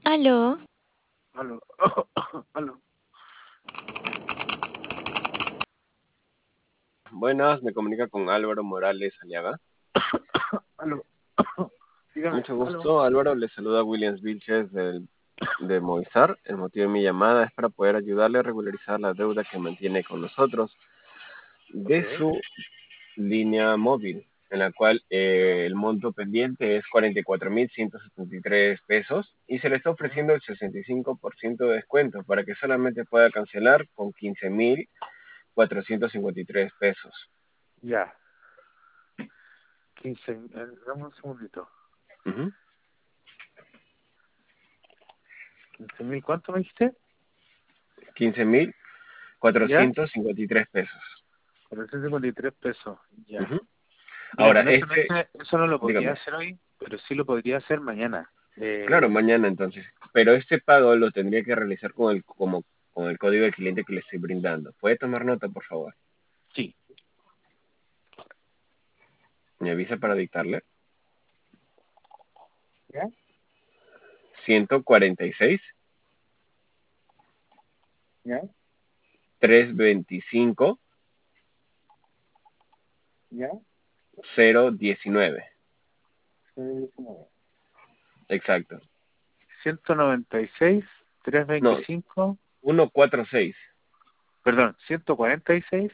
Aló, Aló. Aló. Buenas, me comunica con Álvaro Morales Aliaga. Aló. Dígame. Mucho Aló. gusto, Álvaro. Le saluda Williams Vilches de Movistar. El motivo de mi llamada es para poder ayudarle a regularizar la deuda que mantiene con nosotros Ok. de su línea móvil, en la cual el monto pendiente es 44.173 pesos y se le está Ujú. ofreciendo el 65% de descuento para que solamente pueda cancelar con 15.453 pesos. Ya. 15. Dame un segundito. Ujú. 15.000, ¿cuánto me dijiste? quince mil Ya. cuatrocientos cincuenta y tres pesos. 453 pesos. Ya. Ujú. Mira, Ahora, este, honestamente, eso no lo podría dígame, hacer hoy, pero sí lo podría hacer mañana. claro, mañana entonces, pero este pago lo tendría que realizar con el código de cliente que le estoy brindando. ¿Puede tomar nota, por favor? Sí. Me avisa para dictarle. ¿Ya? 146 ¿Ya? 325 ¿Ya? 019. 19. Exacto. 196, No, 325, 146 perdón, 146,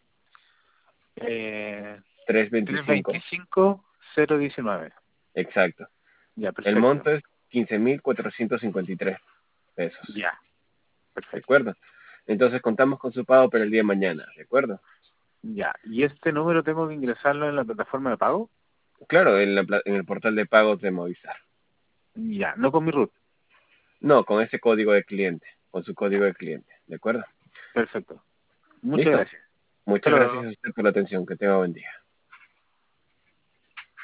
325. 325, 019. Exacto. Ya, El perfecto. monto es 15.453 pesos. Ya, ¿De perfecto. acuerdo? Entonces contamos con su pago para el día de mañana. ¿De acuerdo? Ya, ¿y este número tengo que ingresarlo en la plataforma de pago? Claro, en el portal de pagos de Movistar. Ya, no con mi root. No, con ese código de cliente, con su código Ya, de cliente, ¿de acuerdo? perfecto. Muchas ¿Listo? gracias. Hasta Muchas gracias luego. a usted por la atención. Que tenga buen día.